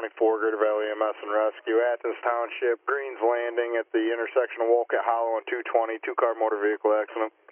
24, Greater Valley EMS and Rescue. Athens Township, Greens Landing at the intersection of Wolcott Hollow and 220, two-car motor vehicle accident.